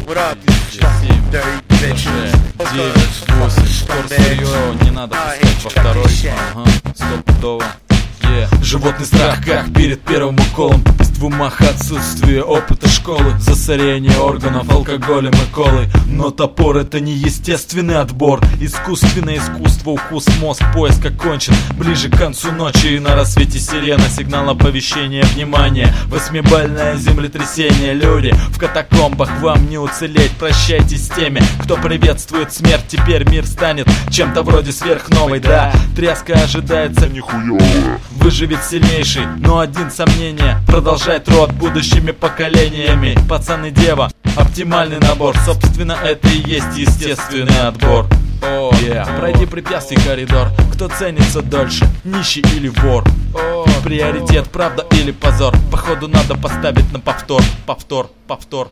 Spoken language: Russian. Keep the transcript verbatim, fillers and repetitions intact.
Ура, семь, девять, восемь, вторсырье, не надо пускать во второй. Ага, стопудово. Yeah. Животный страх, как перед первым уколом. В умах отсутствие опыта школы, засорение органов алкоголем и колой. Но топор — это не естественный отбор. Искусственное искусство, укус в мозг, поиск окончен. Ближе к концу ночи и на рассвете сирена, сигнал оповещения, внимание. Восьмибальное землетрясение, люди в катакомбах, вам не уцелеть. Прощайтесь с теми, кто приветствует смерть. Теперь мир станет чем-то вроде сверхновой. Да, тряска ожидается нихуёвая. Выживет сильнейший, но один сомнение: продолжать род будущими поколениями. Пацан и дева, оптимальный набор. Собственно, это и есть естественный отбор. Oh, yeah. Пройди препятствий коридор. Кто ценится дольше, нищий или вор? Oh, Приоритет, правда или позор? Походу надо поставить на повтор, повтор, повтор.